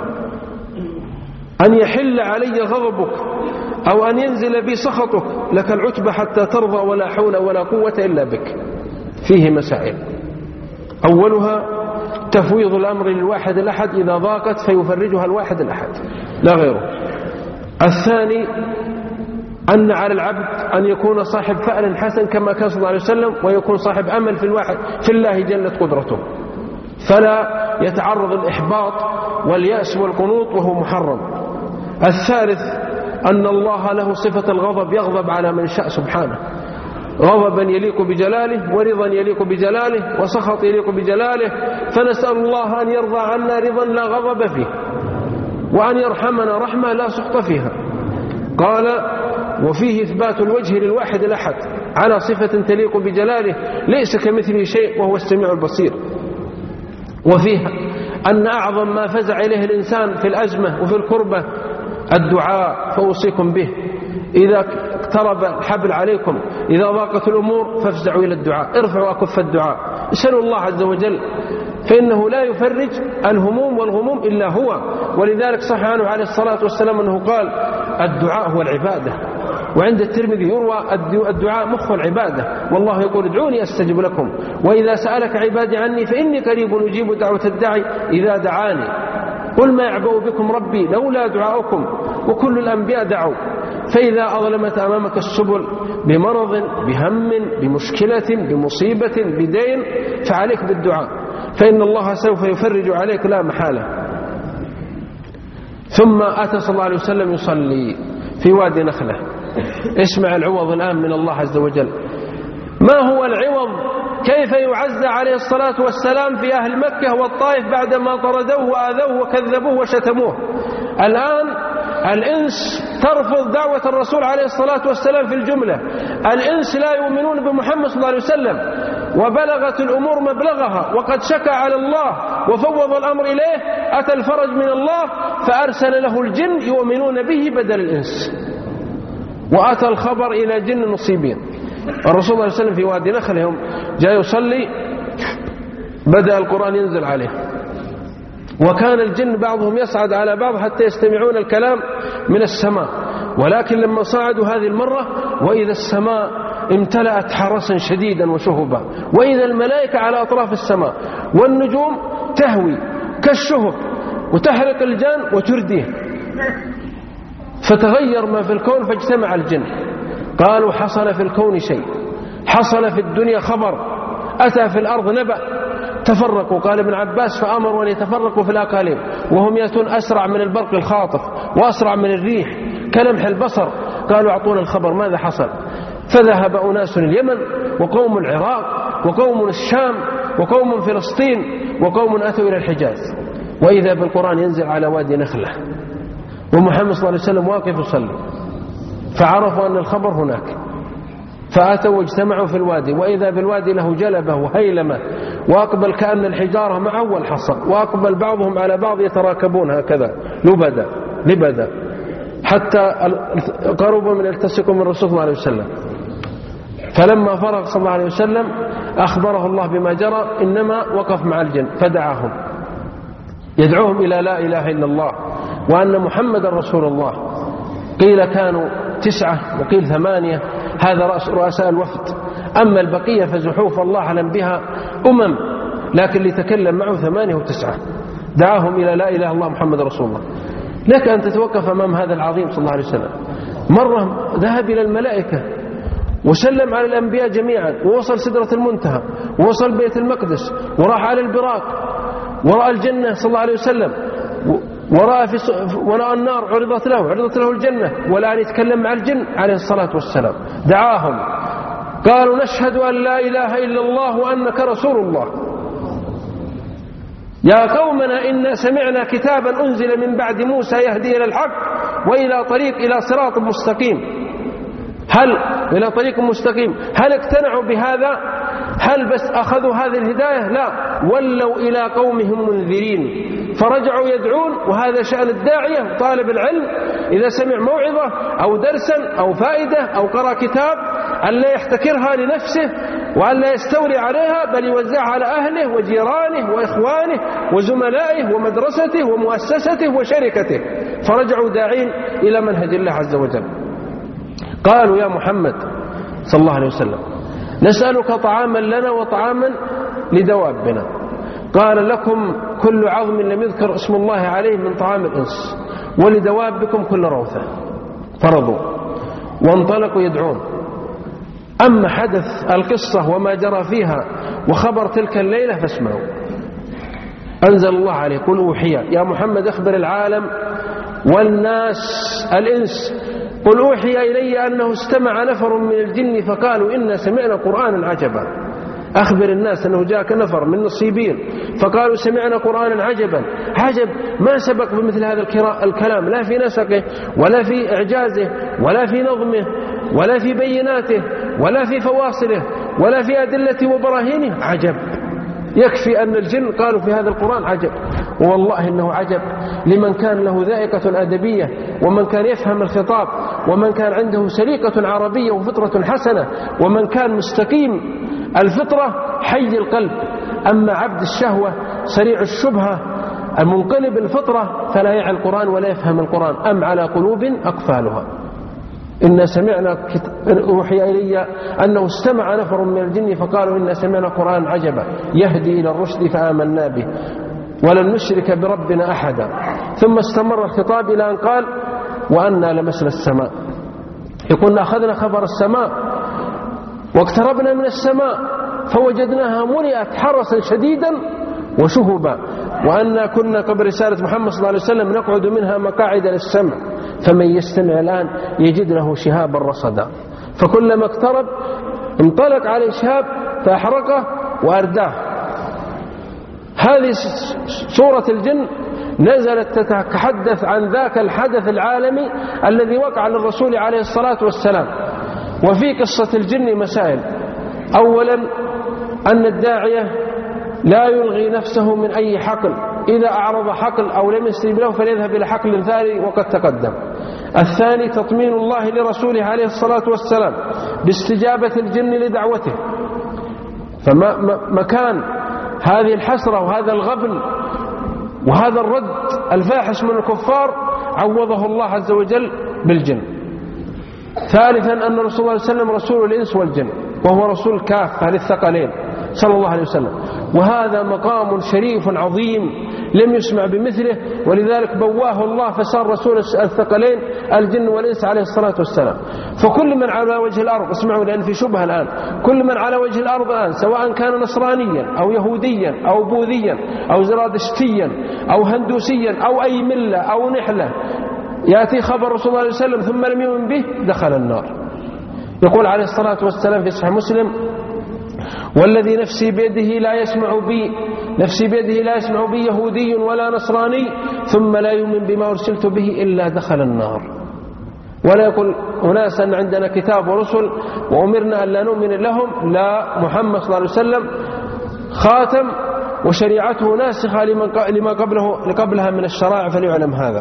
أن يحل علي غضبك أو أن ينزل بي سخطك، لك العتبى حتى ترضى ولا حول ولا قوة إلا بك. فيه مسائل، أولها تفويض الأمر للواحد الأحد إذا ضاقت فيفرجها الواحد الأحد لا غيره. الثاني أن على العبد أن يكون صاحب فأل حسن كما كان صلى الله عليه وسلم، ويكون صاحب أمل في الواحد في الله جلت قدرته، فلا يتعرض الإحباط واليأس والقنوط وهو محرم. الثالث أن الله له صفة الغضب، يغضب على من شاء سبحانه، غضبا يليق بجلاله، ورضا يليق بجلاله، وسخط يليق بجلاله، فنسأل الله أن يرضى عنا رضا لا غضب فيه، وأن يرحمنا رحمة لا سخط فيها. قال: وفيه إثبات الوجه للواحد الأحد على صفة تليق بجلاله ليس كمثله شيء وهو السميع البصير. وفيها أن أعظم ما فزع إليه الإنسان في الأزمة وفي الكربة الدعاء، فأوصيكم به إذا اقترب الحبل عليكم، إذا ضاقت الأمور فافزعوا إلى الدعاء، ارفعوا أكف الدعاء، اسألوا الله عز وجل، فإنه لا يفرج الهموم والغموم إلا هو. ولذلك صح عنه عليه الصلاة والسلام أنه قال: الدعاء هو العبادة. وعند الترمذي يروى: الدعاء مخ العبادة، والله يقول: ادعوني أستجب لكم، وإذا سألك عبادي عني فإني قريب أجيب دعوة الداعي إذا دعاني، قل ما يعبأ بكم ربي لولا دعاؤكم، وكل الأنبياء دعوا. فإذا أظلمت أمامك السبل بمرض، بهم، بمشكلة، بمصيبة، بدين، فعليك بالدعاء، فإن الله سوف يفرج عليك لا محالة. ثم أتى صلى الله عليه وسلم يصلي في وادي نخلة. اسمع العوض الآن من الله عز وجل. ما هو العوض؟ كيف يعزى عليه الصلاة والسلام في أهل مكة والطائف بعدما طردوه وآذوه وكذبوه وشتموه؟ الآن الإنس ترفض دعوة الرسول عليه الصلاة والسلام في الجملة، الإنس لا يؤمنون بمحمد صلى الله عليه وسلم، وبلغت الأمور مبلغها، وقد شكى على الله وفوض الأمر إليه، أتى الفرج من الله فأرسل له الجن يؤمنون به بدل الإنس، وأتى الخبر إلى جن مصيبين. الرسول صلى الله عليه وسلم في وادي نخل يوم جاء يصلي بدأ القرآن ينزل عليه، وكان الجن بعضهم يصعد على بعض حتى يستمعون الكلام من السماء، ولكن لما صعدوا هذه المرة وإذا السماء امتلأت حرسا شديدا وشهبا، وإذا الملائكة على أطراف السماء، والنجوم تهوي كالشهب وتحرق الجان وترديه، فتغير ما في الكون فاجتمع الجن. قالوا: حصل في الكون شيء، حصل في الدنيا خبر، أتى في الأرض نبأ. تفرقوا، قال ابن عباس: فأمروا أن يتفرقوا في الأقاليم، وهم يأتون أسرع من البرق الخاطف وأسرع من الريح كلمح البصر. قالوا: أعطونا الخبر ماذا حصل؟ فذهب أناس اليمن، وقوم العراق، وقوم الشام، وقوم فلسطين، وقوم أتوا إلى الحجاز، وإذا بالقرآن ينزل على وادي نخلة، ومحمد صلى الله عليه وسلم واقف يصلي، فعرفوا أن الخبر هناك، فأتوا واجتمعوا في الوادي، وإذا بالوادي له جلبة وهيلمة، وأقبل كأن الحجارة مع أول حصى، وأقبل بعضهم على بعض يتراكبون هكذا لبدا لبدا حتى قربوا من التصقوا من الرسول صلى الله عليه وسلم. فلما فرغ صلى الله عليه وسلم أخبره الله بما جرى، إنما وقف مع الجن فدعاهم يدعوهم إلى لا إله إلا الله وأن محمد رسول الله. قيل كانوا تسعة وقيل ثمانية، هذا رأس رؤساء الوفد، أما البقية فزحوف الله أعلم بها أمم، لكن اللي تكلم معه ثمانية وتسعة، دعاهم إلى لا إله إلا الله محمد رسول الله. لك أن تتوقف أمام هذا العظيم صلى الله عليه وسلم. مرة ذهب إلى الملائكة وسلم على الأنبياء جميعا، ووصل سدرة المنتهى، ووصل بيت المقدس، وراح على البراق، ورأى الجنة صلى الله عليه وسلم، ورأى, في ورأى النار عرضت له عرضت له الجنة، والآن يتكلم مع الجن عليه الصلاة والسلام. دعاهم قالوا: نشهد أن لا إله إلا الله وأنك رسول الله. يا قومنا إنا سمعنا كتابا أنزل من بعد موسى يهدي إلى الحق وإلى طريق إلى صراط مستقيم. هل إلى طريق مستقيم هل اقتنعوا بهذا؟ هل بس أخذوا هذه الهداية؟ لا، ولوا إلى قومهم منذرين، فرجعوا يدعون. وهذا شأن الداعية طالب العلم إذا سمع موعظة أو درسا أو فائدة أو قرأ كتاب أن لا يحتكرها لنفسه وأن لا يستولي عليها، بل يوزعها على أهله وجيرانه وإخوانه وزملائه ومدرسته ومؤسسته وشركته. فرجعوا داعين إلى منهج الله عز وجل. قالوا: يا محمد صلى الله عليه وسلم نسألك طعاما لنا وطعاما لدوابنا. قال: لكم كل عظم لم يذكر اسم الله عليه من طعام الإنس، ولدوابكم كل روثة. فرضوا وانطلقوا يدعون. أما حدث القصة وما جرى فيها وخبر تلك الليلة فاسمعوا. أنزل الله عليه: قل أوحي يا محمد أخبر العالم والناس الإنس قل أوحي إلي أنه استمع نفر من الجن فقالوا إنا سمعنا قرآنا عجبا. أخبر الناس أنه جاءك نفر من نصيبين فقالوا سمعنا قرآنا عجبا. عجب ما سبق بمثل هذا الكلام، لا في نسقه ولا في إعجازه ولا في نظمه ولا في بيناته ولا في فواصله ولا في أدلة وبراهينه. عجب، يكفي أن الجن قالوا في هذا القرآن عجب. والله إنه عجب لمن كان له ذائقة أدبية، ومن كان يفهم الخطاب، ومن كان عنده سليقة عربية وفطرة حسنة، ومن كان مستقيم الفطرة حي القلب. أما عبد الشهوة سريع الشبهة المنقلب الفطرة فلا يعي القرآن ولا يفهم القرآن. أم على قلوب أقفالها. إن سمعنا أوحي إلي أنه استمع نفر من الجن فقالوا إن سمعنا قرآن عجبا يهدي إلى الرشد فآمنا به ولن نشرك بربنا أحدا. ثم استمر الخطاب إلى أن قال وأنا لمسنا السماء. يقول أخذنا خبر السماء واقتربنا من السماء فوجدناها ملئت حرسا شديدا وشهبا، وأنا كنا قبل رسالة محمد صلى الله عليه وسلم نقعد منها مقاعد للسمع فمن يستمع الآن يجد له شهابا رصدا. فكلما اقترب انطلق عليه شهاب فأحرقه وأرداه. هذه سورة الجن نزلت تتحدث عن ذاك الحدث العالمي الذي وقع للرسول عليه الصلاة والسلام. وفي قصة الجن مسائل. أولا أن الداعية لا يلغي نفسه من أي حقل، إذا أعرض حقل أو لم يستجب له فليذهب إلى حقل ثاني وقد تقدم. الثاني تطمين الله لرسوله عليه الصلاة والسلام باستجابة الجن لدعوته. فمكان هذه الحسرة وهذا الغبن وهذا الرد الفاحش من الكفار عوضه الله عز وجل بالجن. ثالثا أن رسول الله صلى الله عليه وسلم رسول الإنس والجن، وهو رسول كافة للثقلين صلى الله عليه وسلم، وهذا مقام شريف عظيم لم يسمع بمثله، ولذلك بواه الله فصار رسول الثقلين الجن والإنس عليه الصلاة والسلام. فكل من على وجه الأرض، اسمعوا لأن في شبهة الآن، كل من على وجه الأرض الآن سواء كان نصرانيا أو يهوديا أو بوذيا أو زرادشتيا أو هندوسيا أو أي ملة أو نحلة يأتي خبر رسول الله صلى الله عليه وسلم ثم لم يؤمن به دخل النار. يقول عليه الصلاة والسلام في صحيح مسلم والذي نفسي بيده لا يسمع بي نفسي بيده لا يسمع بي يهودي ولا نصراني ثم لا يؤمن بما أرسلت به إلا دخل النار. ولا يقول أناس أن عندنا كتاب ورسل وأمرنا أن لا نؤمن لهم، لا، محمد صلى الله عليه وسلم خاتم وشريعته ناسخة لما قبله لقبلها من الشرائع فليعلم هذا.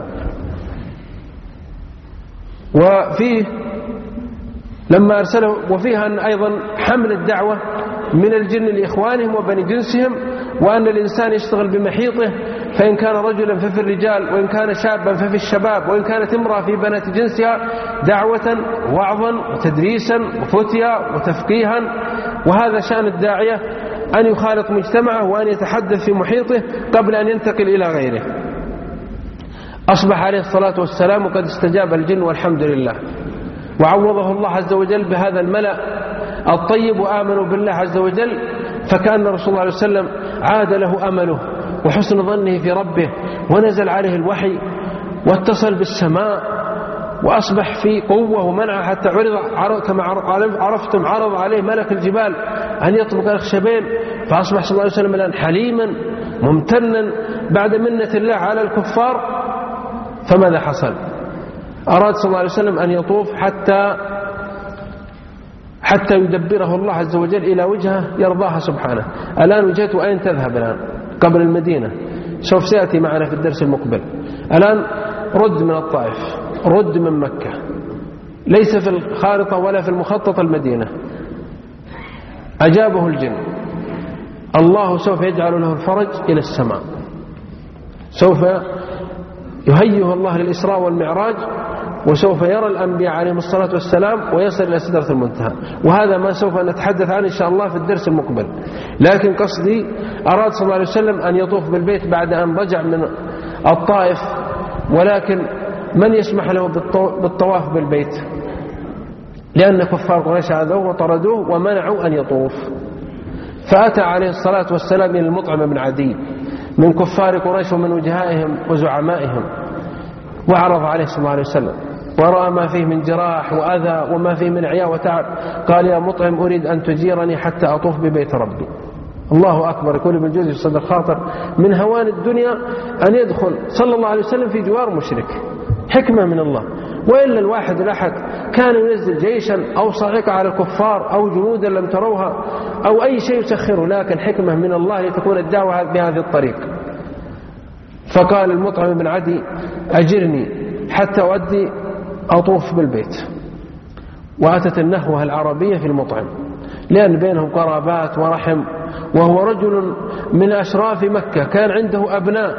وفيه لما أرسله وفيها أن أيضا حمل الدعوة من الجن لإخوانهم وبني جنسهم، وأن الإنسان يشتغل بمحيطه، فإن كان رجلا ففي الرجال، وإن كان شابا ففي الشباب، وإن كانت امرأة في بنات جنسها، دعوة وعظا وتدريسا وفتيا وتفقيها. وهذا شأن الداعية أن يخالط مجتمعه وأن يتحدث في محيطه قبل أن ينتقل إلى غيره. أصبح عليه الصلاة والسلام قد استجاب الجن والحمد لله، وعوضه الله عز وجل بهذا الملأ الطيب وآمنوا بالله عز وجل، فكأن رسول الله عليه وسلم عاد له أمله وحسن ظنه في ربه، ونزل عليه الوحي واتصل بالسماء وأصبح في قوة ومنع، حتى عرض كما عرفتم عرض عليه ملك الجبال أن يطبق الخشبين، فأصبح صلى الله عليه وسلم الآن حليما ممتنا بعد منة الله على الكفار. فماذا حصل؟ أراد صلى الله عليه وسلم أن يطوف حتى حتى يدبره الله عز وجل إلى وجهه يرضاها سبحانه. الآن وجهته أين تذهب الآن؟ قبل المدينة، سوف سيأتي معنا في الدرس المقبل. الآن رد من الطائف، رد من مكة، ليس في الخارطة ولا في المخطط المدينة. أجابه الجن، الله سوف يجعل له الفرج إلى السماء، سوف يهيئه الله للإسراء والمعراج، وسوف يرى الأنبياء عليهم الصلاة والسلام ويصل إلى سدرة المنتهى. وهذا ما سوف نتحدث عنه إن شاء الله في الدرس المقبل. لكن قصدي أراد صلى الله عليه وسلم أن يطوف بالبيت بعد أن رجع من الطائف، ولكن من يسمح له بالطواف بالبيت؟ لأن كفار قريش عذوه وطردوه ومنعوا أن يطوف. فأتى عليه الصلاة والسلام إلى المطعم بن عدي من كفار قريش ومن وجهائهم وزعمائهم، وعرض عليه صلى الله عليه وسلم ورأى ما فيه من جراح وأذى وما فيه من عياء وتعب، قال يا مطعم أريد أن تجيرني حتى أطوف ببيت ربي. الله أكبر. يقول ابن الجوزي في صدر الخاطر من هوان الدنيا أن يدخل صلى الله عليه وسلم في جوار مشرك، حكمة من الله. وإلا الواحد الأحد كان ينزل جيشا أو صاعقة على الكفار أو جنودا لم تروها أو أي شيء يسخره، لكن حكمة من الله لتكون الدعوة بهذه الطريق. فقال المطعم بن عدي أجرني حتى أؤدي أطوف بالبيت. وأتت النهوة العربية في المطعم لأن بينهم قرابات ورحم، وهو رجل من أشراف مكة كان عنده أبناء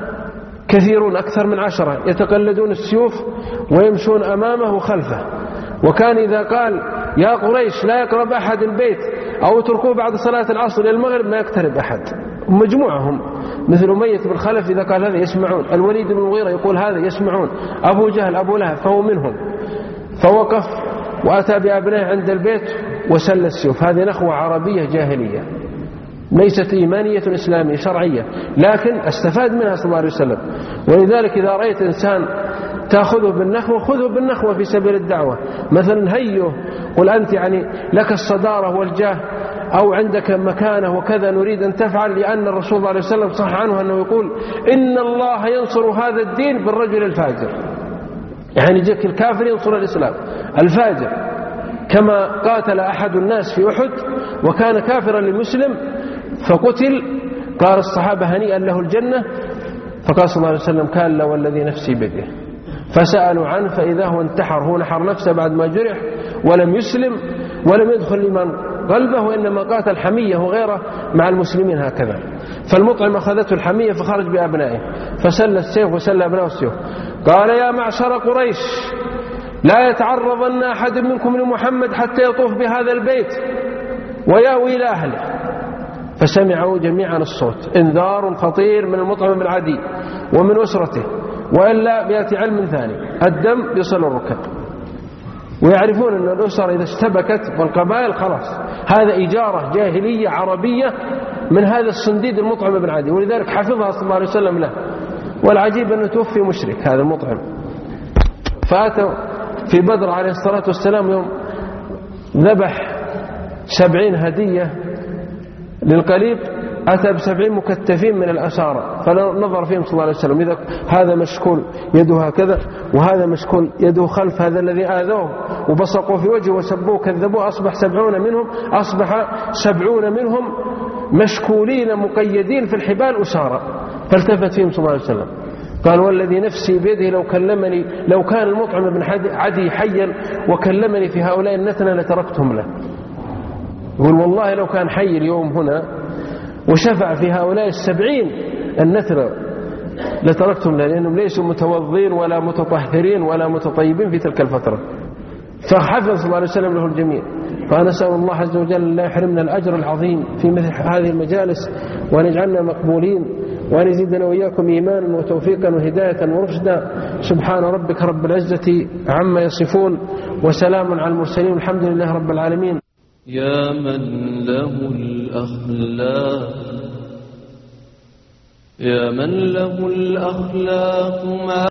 كثيرون أكثر من عشرة يتقلدون السيوف ويمشون أمامه وخلفه، وكان إذا قال يا قريش لا يقرب أحد البيت أو اتركوه بعد صلاة العصر إلى المغرب ما يقترب أحد. مجموعهم مثل أمية بن خلف إذا قال هذا يسمعون، الوليد بن المغيرة يقول هذا يسمعون، أبو جهل أبو لهب فهو منهم. فوقف وأتى بأبنائه عند البيت وسل السيوف. هذه نخوة عربية جاهلية ليست إيمانية إسلامية شرعية، لكن استفاد منها صلى الله عليه وسلم. ولذلك إذا رأيت إنسان تأخذه بالنخوة خذه بالنخوة في سبيل الدعوة. مثلا هيه قل أنت يعني لك الصدارة والجاه أو عندك مكانة وكذا نريد أن تفعل، لأن الرسول صلى الله عليه وسلم صح عنه أنه يقول إن الله ينصر هذا الدين بالرجل الفاجر، يعني يجيك الكافر ينصر الإسلام الفاجر. كما قاتل أحد الناس في أحد وكان كافرا لمسلم فقتل، قال الصحابة هنيئا له الجنة، فقال صلى الله عليه وسلم كلا والذي نفسي بيده. فسألوا عنه فإذا هو انتحر، هو نحر نفسه بعد ما جرح ولم يسلم ولم يدخل الإيمان قلبه، وإنما قاتل حمية وغيره مع المسلمين هكذا. فالمطعم أخذته الحمية فخرج بأبنائه فسل السيف وسل أبنائه السيف. قال يا معشر قريش لا يتعرضن أحد منكم لمحمد حتى يطوف بهذا البيت ويأوي إلى أهله. فسمعوا جميعا الصوت، انذار خطير من المطعم بن عدي ومن أسرته، وإلا بيأتي علم ثاني الدم يصل الركب. ويعرفون أن الأسر إذا اشتبكت والقبائل خلاص، هذا إجارة جاهلية عربية من هذا الصنديد المطعم بن عدي، ولذلك حفظها صلى الله عليه وسلم له. والعجيب أنه توفي مشرك هذا المطعم. فأتوا في بدر عليه الصلاة والسلام يوم ذبح سبعين هدية للقليب، أتى بسبعين مكتفين من الأسارة، فنظر فيهم صلى الله عليه وسلم إذا هذا مشكول يده هكذا وهذا مشكول يده خلف هذا الذي آذوه وبصقوا في وجهه وسبوه كذبوه، أصبح سبعون منهم أصبح سبعون منهم مشكولين مقيدين في الحبال أسارة. فالتفت فيهم صلى الله عليه وسلم قال والذي نفسي بيده لو كلمني لو كان المطعم بن عدي حيا وكلمني في هؤلاء النتنة لتركتهم له. يقول والله لو كان حي اليوم هنا وشفع في هؤلاء السبعين النتنة لتركتهم له، لأنهم ليسوا متوضين ولا متطهرين ولا متطيبين في تلك الفترة. فحفظ صلى الله عليه وسلم له الجميع. فنسأل الله عز وجل لا يحرمنا الأجر العظيم في مثل هذه المجالس، وأن يجعلنا مقبولين، وأن يزيدنا وإياكم إيمانا وتوفيقا وهداية ورشدا. سبحان ربك رب العزة عما يصفون وسلام على المرسلين والحمد لله رب العالمين. يا من له الأخلاق يا من له الأخلاق